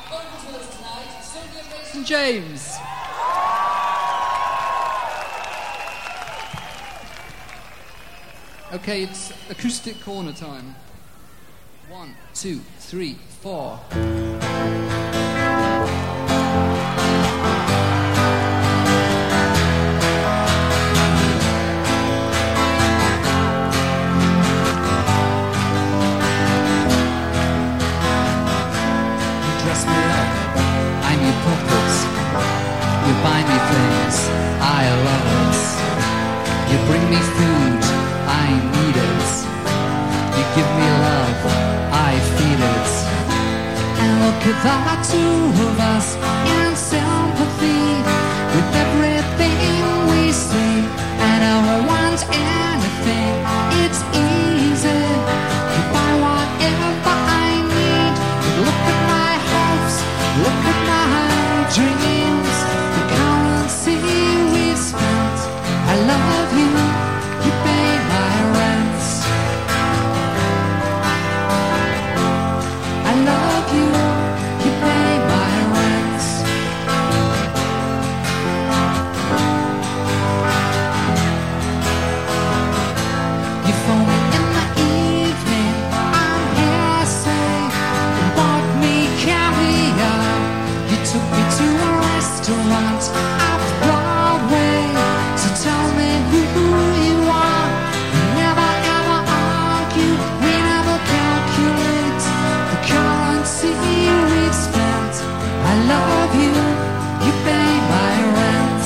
James. Okay, it's acoustic corner time. 1, 2, 3, 4. You buy me things, I love it. You bring me food, I need it. You give me love, I feel it. And look at the two of us in sympathy with everything we see. And I don't want anything, it's easy. You buy whatever I need. Look at my hopes, look at my dreams. I love you, you pay my rent. I love you, you pay my rent. You phone me in the evening, I'm here saying you bought me caviar. You took me to a restaurant off Broadway. Tell me who you are. We never ever argue. We never calculate the currency we've spent. I love you. You pay my rent.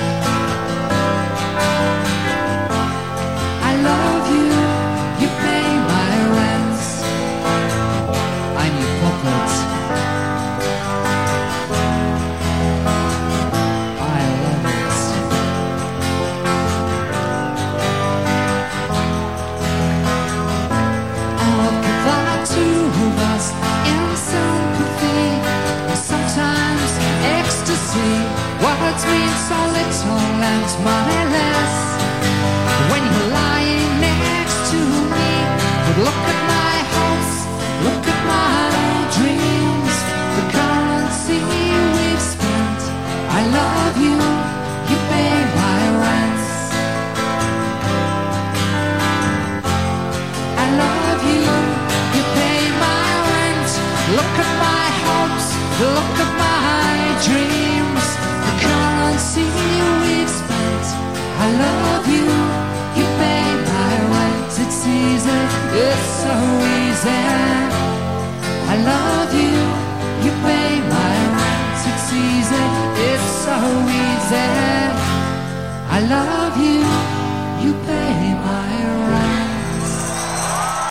I love you. You pay my rent. I'm your puppet. I love it. Words mean so little and money less when you're lying next to me. But look at my hopes, look at my dreams, the currency we've spent. I love you, you pay my rent. I love you, you pay my rent. Look at my hopes, look at my dreams, the currency we've spent. I love you, you pay my rent. It's easy, it's so easy. I love you, you pay my rent. It's easy, it's so easy. I love you, you pay my rent.